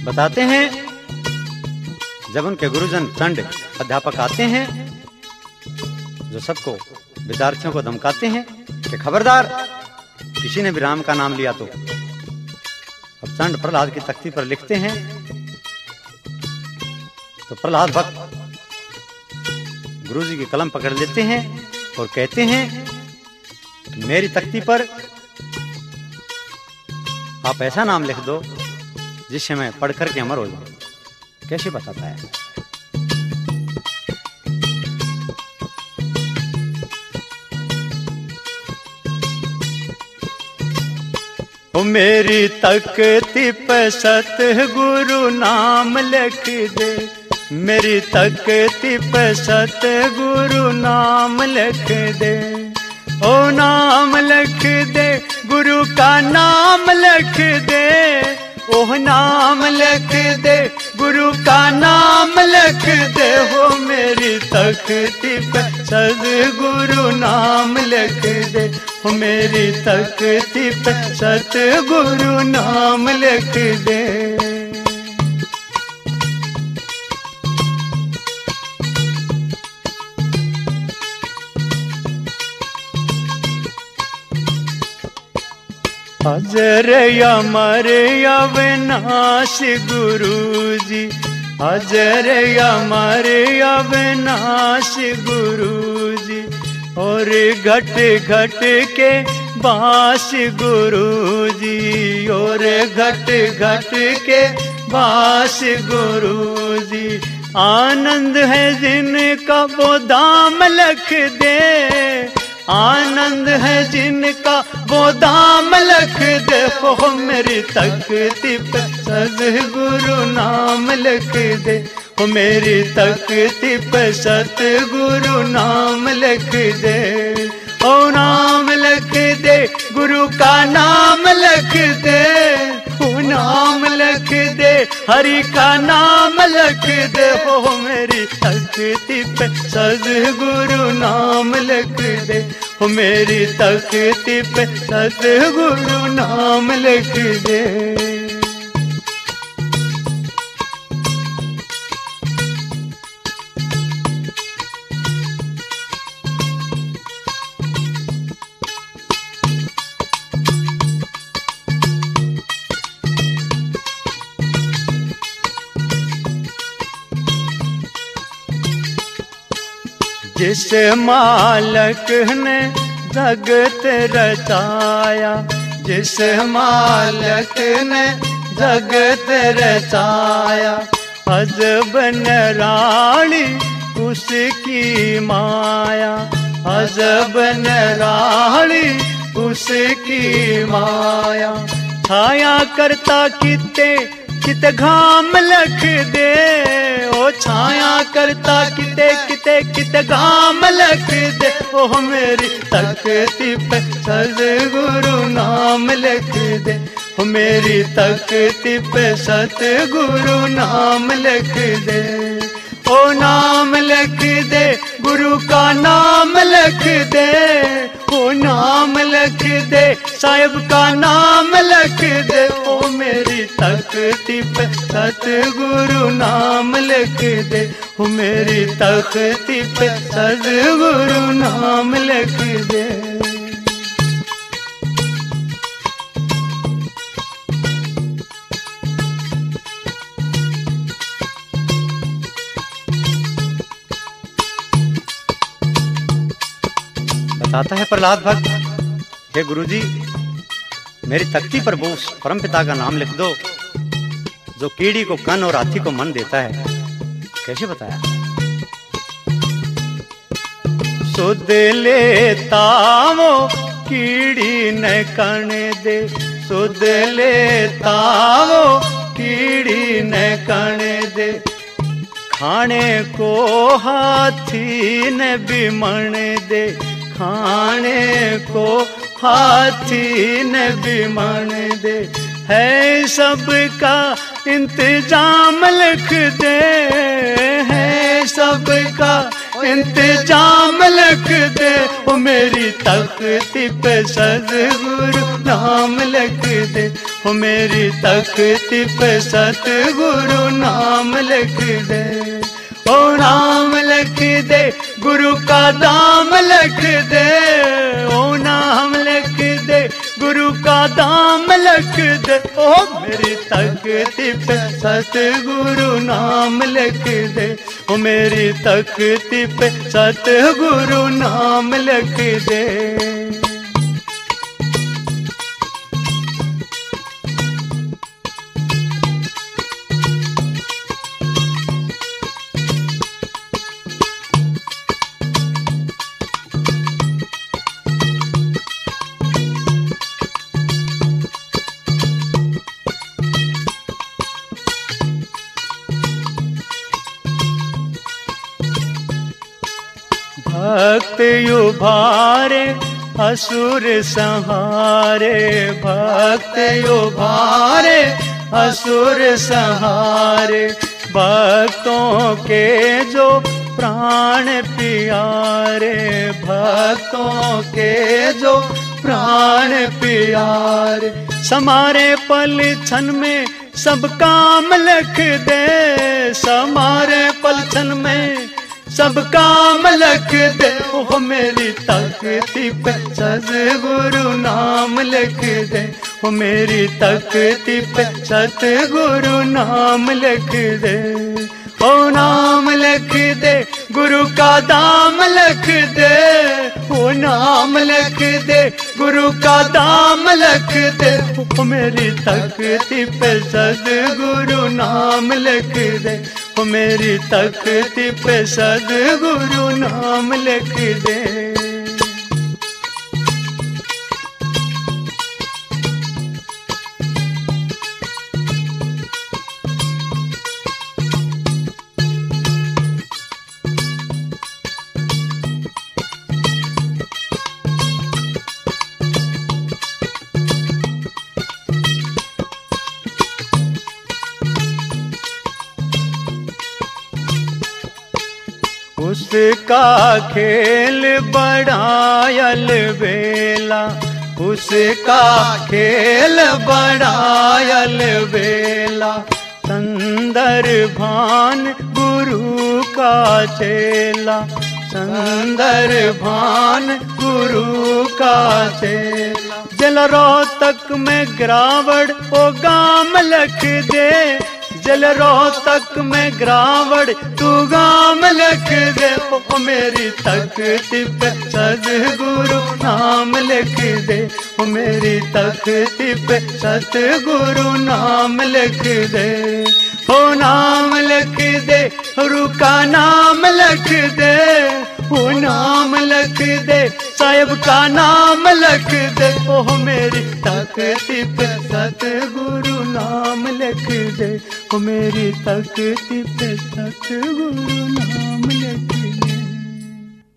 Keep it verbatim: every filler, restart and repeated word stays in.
बताते हैं जब उनके गुरुजन चंड अध्यापक आते हैं जो सबको विद्यार्थियों को धमकाते हैं कि खबरदार किसी ने भी राम का नाम लिया तो। अब चंड प्रहलाद की तख्ती पर लिखते हैं तो प्रहलाद भक्त गुरुजी की कलम पकड़ लेते हैं और कहते हैं कि मेरी तख्ती पर आप ऐसा नाम लिख दो जिससे मैं पढ़ करके अमर हो जाऊं। कैसे बताता है? ओ मेरी तख्ती पे सतगुरु नाम लिख दे, मेरी तख्ती पे सतगुरु नाम लिख दे, ओ नाम लिख दे, गुरु का नाम लिख दे, ओह नाम लिख दे, गुरु का नाम लिख दे, हो मेरी तख्ती पे सतगुरु नाम लिख दे, हो मेरी तख्ती पे सतगुरु नाम लिख दे। अजर अमर अविनाश गुरुजी, अजर अमर अविनाश गुरुजी, और घट घट के बास गुरुजी, और घट घट के बास गुरुजी, आनंद है जिनका वो दाम लिख दे, आनंद है जिनका वो दाम लिख दे, हो मेरी तख्ती पे सतगुरु नाम लिख दे, हो मेरी तख्ती पे सतगुरु नाम लिख दे, ओ नाम लिख दे, गुरु का नाम लिख दे, ओ नाम लिख दे, हरि का नाम लिख दे, हो मेरी तख्ती पे सतगुरु नाम लिख दे, हो मेरी तख्ती पे सतगुरु नाम लिख दे। जिस मालक ने जगत रचाया, जिस मालक ने जगत रचाया, अजब निराली उसकी माया, अजब निराली उसकी माया, छाया करता किते किते घाम लिख दे, ओ छाया करता किते किते किते घाम लिख दे, ओ मेरी तख्ती पे सतगुरु नाम लिख दे, ओ मेरी तख्ती पे सतगुरु नाम लिख दे, ओ नाम लिख दे, गुरु का नाम लिख दे, ओ नाम लिख दे, साहिब का नाम लिख दे, ओ मेरी तख्ती पे सतगुरु नाम लिख दे, ओ मेरी तख्ती पे सतगुरु नाम लिख दे। बताता है प्रहलाद भक्त, हे गुरुजी मेरी तख्ती पर वो परमपिता का नाम लिख दो जो कीड़ी को कन और हाथी को मन देता है। कैसे बताया? सुध लेता वो कीड़ी न कण दे, सुध लेता वो कीड़ी न कण दे, खाने को हाथी न बिमण दे, खाने को हाथी न बिमण दे, है सबका इंतजाम लिख दे, है सबका इंतजाम लिख दे, ओ मेरी तख्ती पे सतगुरु नाम लिख दे, हो मेरी तख्ती पे सतगुरु नाम लिख दे। ओ नाम लिख दे, गुरु का दाम लिख दे। ओ नाम लिख दे, गुरु का दाम लिख दे। ओ मेरी तख्ती पे सतगुरु नाम लिख दे। ओ मेरी तख्ती पे सतगुरु नाम लिख दे। भक्त युभारे असुर संहारे, भक्त युभारे असुर संहारे। भक्तों के जो प्राण प्यारे, भक्तों के जो प्राण प्यारे। समारे पल क्षण में सब काम लिख दे, समारे पल क्षण में सब काम लिख दे। ओ मेरी तख्ती पे सतगुरु नाम लिख दे। ओ मेरी तख्ती पे सतगुरु नाम लिख दे। ओ नाम लिख दे, गुरु का दाम लिख दे। ओ नाम लिख दे, गुरु का दाम लिख दे। ओ मेरी तख्ती पे सतगुरु नाम लिख दे। ओ मेरी तख्ती पे सतगुरु नाम लिख दे। उसका खेल बड़ायल बेला, उसका खेल बड़ायल बेला। सुंदर भान गुरु का चेला, सुंदर भान गुरु का चेला। जल रोहतक में गिरावड़ ओ गाम लिख दे, जल रोहतक में गिरावड़ तू गाम लिख दे। ओ मेरी तख्ती पे सतगुरु नाम लिख दे। ओ मेरी तख्ती पे सतगुरु नाम लिख दे। ओ नाम लिख दे, गुरु का नाम लिख दे। ओ नाम लिख दे, साहिब का नाम लिख दे। ओ मेरी तख्ती पे सतगुरु नाम लिख दे। ओ मेरी तख्ती पे सतगुरु नाम